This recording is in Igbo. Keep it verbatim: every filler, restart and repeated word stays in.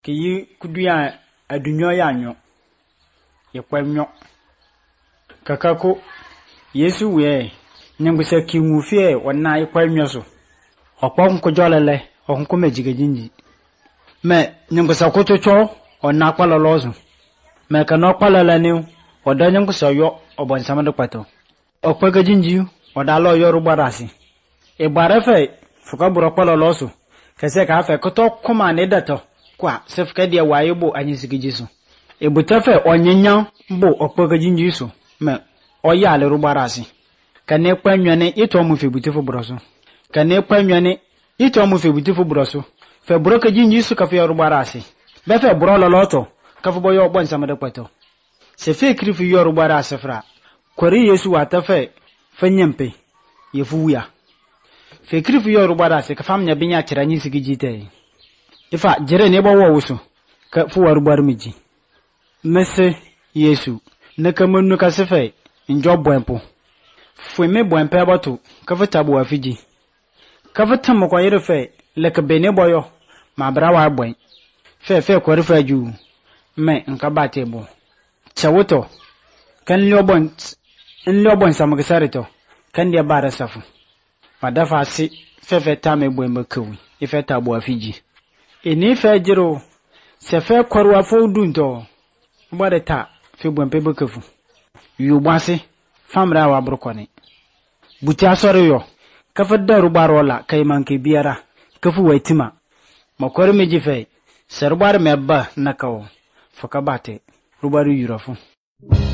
ki kuduya adunyo yanyo yekwemyo kakako Yesu we nyambisa ki nwufie wona yekwemyo so opon ko jolele on ko mejigejinji me nyambisa ko chocho ona kwalolozo me kana kwalala ni oda nyambisa yo obon samade pato opagejinji oda lo yo rubarasi e barefe fuka buro kwaloloso kese ka afa koto kuma ne dato kwa sefka dia wayebo anyisigijiso e butafe onyenya bo opagejinji so me oya le rubarasi kane kwanwane ito mu fe butifo broso kane kwanwane ito mu fe butifo broso fe broka jinji su ka fe rubarasi be fe bro loloto ka fo boyo bon samade kwato se fe krifu yo rubarasi fra kori Yesu wata fe fanyempe yefuya fe krifu yo rubarasi ka famnya binya tiranyi sigijite ifa jere ne bo wo wuso ka fu warubar miji mese Yesu na kamanu ka sefe njo bwempo fweme bwempe abatu kafata bo afiji kafata mo ko yerefe leka bene boyo ma brawa bwen fe fe ko refa ju me nka batebo chawoto kan liobon in liobon samagasarito kan dia bara safu madafa si fe fe ta me bwembe kawi ife ta bo afiji eni fe jiro se fe korwa fo dunto mbare ta fe bwempe bekafu yubwasi famra wa brokone buti asore yo kafa daru barola kay manke biara kafu waitima makore meji fe serbar mebba nakawo foka bate rubaru yurafu